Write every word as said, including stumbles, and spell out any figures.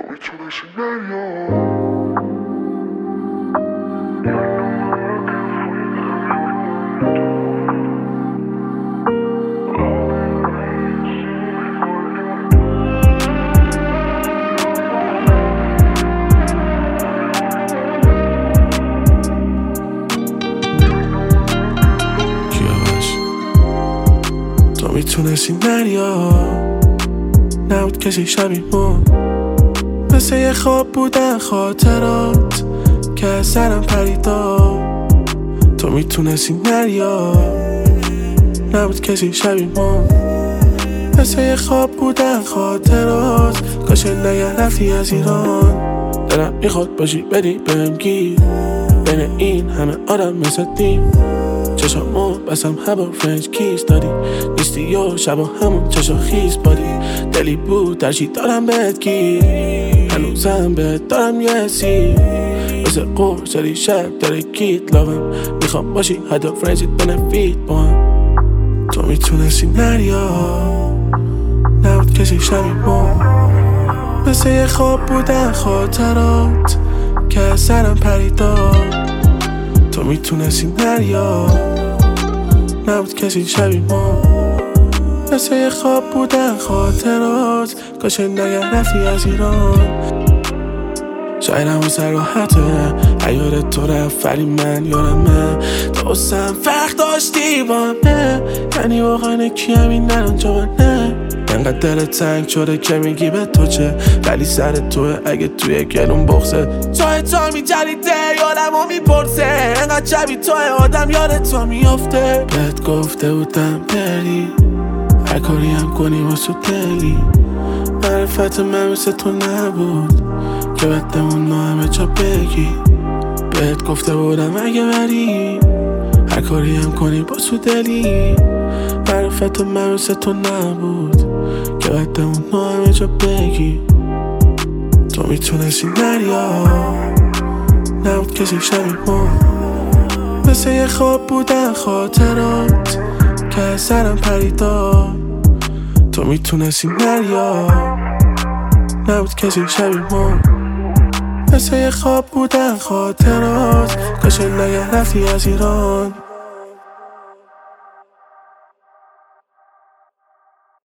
تو میتونستی نری تو میتونستی نریا نبود کسی شبیه ما، مثل یه خواب بودن خاطرات که از سرم پریدا. تو میتونستی نریا نبود کسی شبیه ما، مثل یه خواب بودن خاطرات. کاش نگرفتی از ایران، دلم میخواد باشی بدی بهم گیر بین این همه آدم مثل دیم. چشامو بسم هوا فرنچ کیس دادی نیستی و شبا همون چشا خیز بادی. دلی بود درشی دارم بهت گیر، هنوزم بهت دارم یه سی مثل قرص داری شب داره کیت لاغم. میخوام باشی حتی فرنچی بنفیت با هم. تو میتونستی نریا نبود کسی شبیه ما، مثل یه خواب بودن خاطرات که از سرم پریداد. تو میتونستی نریا نبود کسی شبیه ما، مثل یه خواب بودن خاطرات. کاش نگرفتی از ایران. شاید همون سر راحته عیار تو رفت ولی من یارمه. دوستم فرق داشتی با همه، یعنی واقعا کی همین نران جوانه. انقدر دلت تنگ شده که میگی به تو چه، ولی سر توه اگه توی گلون بغزه. توی تا میجریده یادمو میپرسه، انقدر شبیه توی آدم یاد تو میافته. بهت گفته بودم بری هر کاری هم کنی واسه دلی، معرفت من مثل تو نبود که بدمون همه جا بگی. بهت گفته بودم اگه بری هر کاری هم کنی با تو دلی، معرفت من مثل تو نبود که بدمون همه جا بگی. تو میتونستی نریا نبود کسی شبیه ما، مثل یه خواب بودن خاطرات که از سرم پریداد. تو میتونستی نریا نبود کسی شبیه ما، مثل یه خواب بودن خاطرات. کاش نگرفتی از ایران.